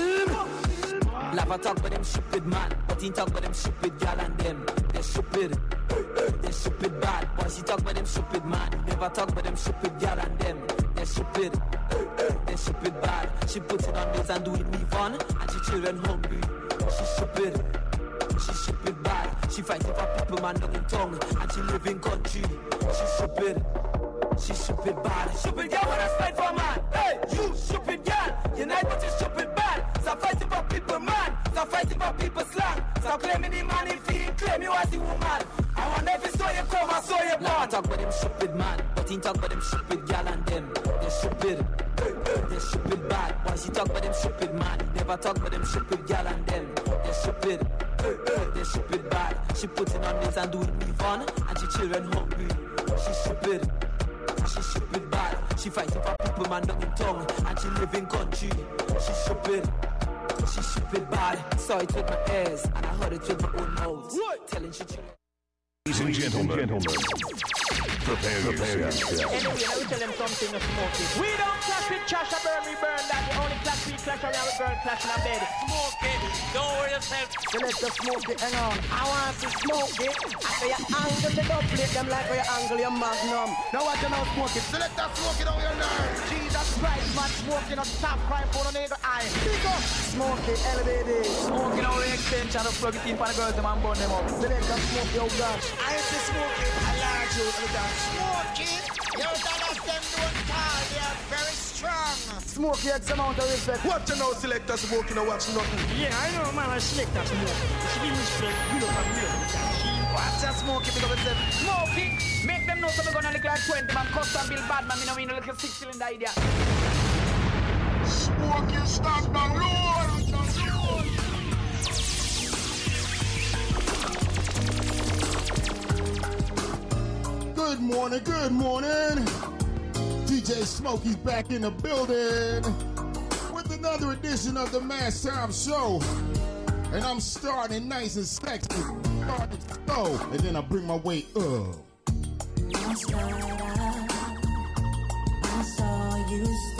Speaker 10: mean? Never talk with them stupid man, but he talk with them stupid gal and them. They're stupid. They're stupid bad. Boys, he talk with them stupid man. Never talk with them stupid gal and them. They're stupid. They're stupid bad. She puts it on this and do it me fun. And she children hungry. She's stupid. She's stupid bad. She fighting for people man down in tongue. And she live in country. She's stupid. She's stupid bad. Stupid girl wanna fight for man. Hey, you stupid girl. Unite but you stupid bad. Stop fighting for people man. Stop fighting for people slang. Stop claiming the man if he claim you as the woman. I wonder if you saw you come, I saw you born. Now talk with them stupid man, but he talk with them stupid gal and them. They're stupid, they're stupid bad. Boys, he talk with them stupid man. He never talk with them stupid gal and them. They're stupid, they're stupid bad. She puts it on this and do it me fun, and she children hungry. She's stupid, she's stupid bad. She fighting for people man down in tongue, and she live in country. She's stupid. She's stupid bad. Saw it with my ears, and I heard it with my own mouth. Telling she children.
Speaker 7: Ladies and gentlemen, gentlemen, prepare, prepare yourself.
Speaker 13: Anyway, now we tell them something to smoke it. We don't clash with trash, I burn, we burn that. The only clash we clash around, we burn, clash in our bed. Smoke it, don't worry yourself.
Speaker 8: So let the smoke it, hang on. I want to smoke it. After you angle the doublet, them like how you angle your magnum. Now what you know smoke it? So let that smoke it on your nerve.
Speaker 13: Jesus Christ, man, smoking on top crime for the nigga eye.
Speaker 8: Pick up. Smoke it, elevated.
Speaker 13: Smoking on the extension, of plug it in for the girls, them and burn them up.
Speaker 8: So let that smoke your gosh.
Speaker 13: I ain't to smoke it, I large you with that.
Speaker 8: Smoke it. You tell us them don't call, they are very strong. Smoke it, X amount of respect.
Speaker 2: What you know, selector smoking or watch nothing?
Speaker 13: Yeah, I know, man, I select that smoke. She give me strength, we don't have real.
Speaker 8: Watch that smoke it, because it's
Speaker 13: smoke it. Make them know so we're gonna look like twenty, man. Custom build bad, man. Me know we know like a six cylinder idea.
Speaker 2: Smoke you stop the road. Good morning, good morning. D J Smokey's back in the building with another edition of the Mass Time Show. And I'm starting nice and sexy, starting slow, and then I bring my weight up.
Speaker 4: Last night I, I saw you